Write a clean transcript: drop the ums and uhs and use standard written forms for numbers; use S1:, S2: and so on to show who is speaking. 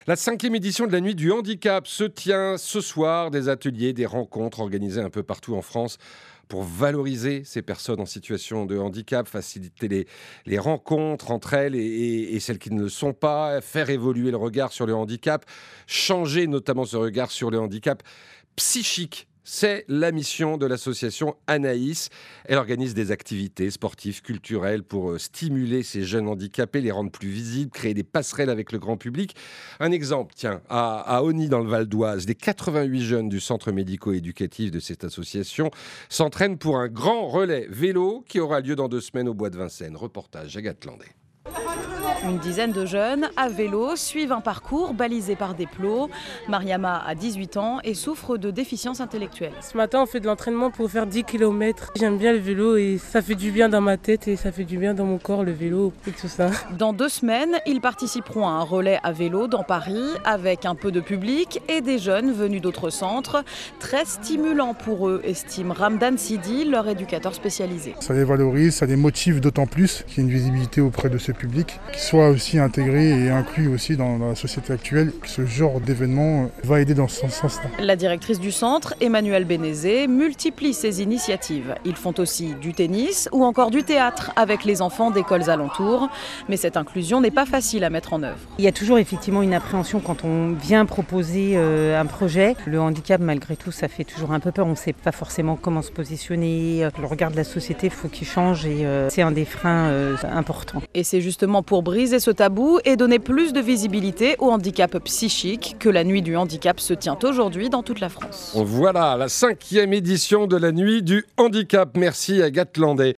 S1: La 5e édition de la Nuit du Handicap se tient ce soir. Des ateliers, des rencontres organisées un peu partout en France pour valoriser ces personnes en situation de handicap, faciliter les rencontres entre elles et celles qui ne le sont pas, faire évoluer le regard sur le handicap, changer notamment ce regard sur le handicap psychique. C'est la mission de l'association Anaïs. Elle organise des activités sportives, culturelles pour stimuler ces jeunes handicapés, les rendre plus visibles, créer des passerelles avec le grand public. Un exemple, tiens, à Osny dans le Val d'Oise, les 88 jeunes du centre médico-éducatif de cette association s'entraînent pour un grand relais vélo qui aura lieu dans 2 semaines au Bois de Vincennes. Reportage Agathe Landais.
S2: Une dizaine de jeunes à vélo suivent un parcours balisé par des plots. Mariama a 18 ans et souffre de déficience intellectuelle.
S3: Ce matin, on fait de l'entraînement pour faire 10 km. J'aime bien le vélo et ça fait du bien dans ma tête et ça fait du bien dans mon corps, le vélo et tout ça.
S2: Dans 2 semaines, ils participeront à un relais à vélo dans Paris avec un peu de public et des jeunes venus d'autres centres. Très stimulant pour eux, estime Ramdan Sidi, leur éducateur spécialisé.
S4: Ça les valorise, ça les motive d'autant plus qu'il y ait une visibilité auprès de ce public, qui soit aussi intégré et inclus aussi dans la société actuelle. Ce genre d'événement va aider dans ce sens-là.
S2: La directrice du centre, Emmanuelle Bénézé, multiplie ces initiatives. Ils font aussi du tennis ou encore du théâtre avec les enfants d'écoles alentours. Mais cette inclusion n'est pas facile à mettre en œuvre.
S5: Il y a toujours effectivement une appréhension quand on vient proposer un projet. Le handicap, malgré tout, ça fait toujours un peu peur. On ne sait pas forcément comment se positionner. Le regard de la société, il faut qu'il change et c'est un des freins importants.
S2: Et c'est justement pour briser ce tabou et donner plus de visibilité au handicap psychique que la Nuit du Handicap se tient aujourd'hui dans toute la France.
S1: Voilà, la 5e édition de la Nuit du Handicap. Merci Agathe Landais.